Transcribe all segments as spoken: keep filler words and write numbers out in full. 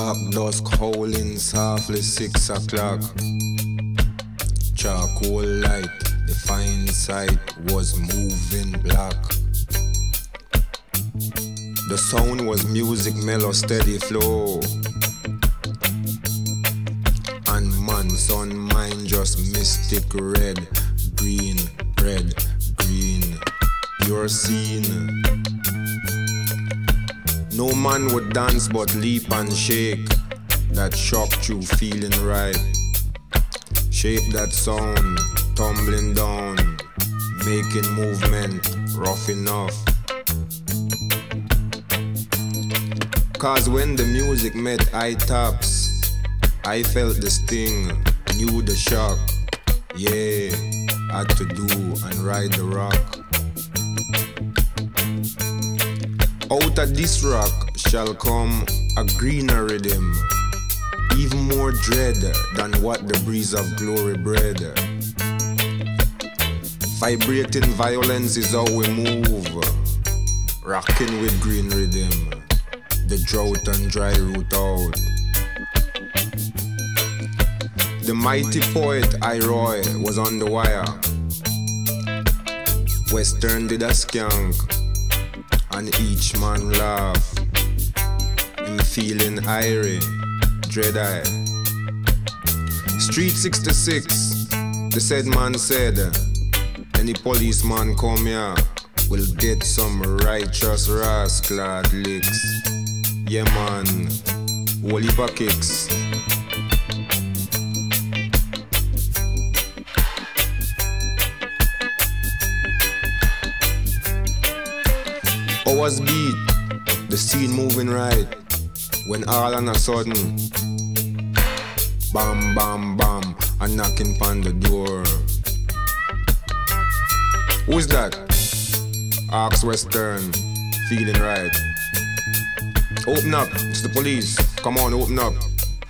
Dark dusk howling softly six o'clock. Charcoal light, the fine sight was moving black. The sound was music, mellow, steady flow. And man's on mind just mystic red, green, red, green. Pure scene. No man would dance but leap and shake. That shocked you feeling right. Shape that sound, tumbling down, making movement rough enough. Cause when the music met eye taps, I felt the sting, knew the shock. Yeah, had to do and ride the rock. Out of this rock shall come a greener rhythm, even more dread than what the breeze of glory bred. Vibrating violence is how we move, rocking with green rhythm, the drought and dry root out. The mighty poet Iroy was on the wire. Western did a skank, and each man laugh. Him feeling irie, dread eye. Street sixty-six, the said man said, any policeman come here will get some righteous rascal licks. Yeah man, whole heap of kicks. Hours beat, the scene moving right, when all on a sudden, bam bam bam, a knocking on the door. Who's that? Ask Western, feeling right. Open up, it's the police. Come on, open up.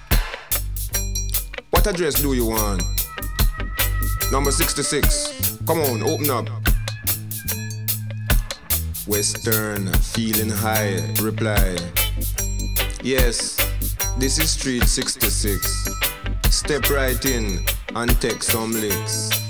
What address do you want? Number sixty-six. Come on, open up. Western, feeling high, reply. Yes, this is Street sixty-six. Step right in and take some licks.